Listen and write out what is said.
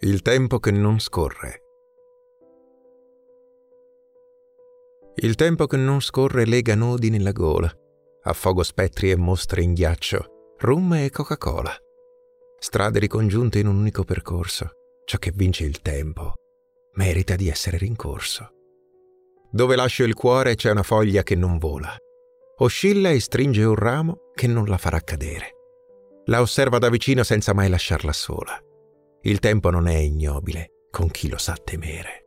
Il tempo che non scorre. Il tempo che non scorre lega nodi nella gola, affogo spettri e mostre in ghiaccio, rum e Coca-Cola. Strade ricongiunte in un unico percorso, ciò che vince il tempo merita di essere rincorso. Dove lascio il cuore c'è una foglia che non vola, oscilla e stringe un ramo che non la farà cadere. La osserva da vicino senza mai lasciarla sola. Il tempo non è ignobile con chi lo sa temere.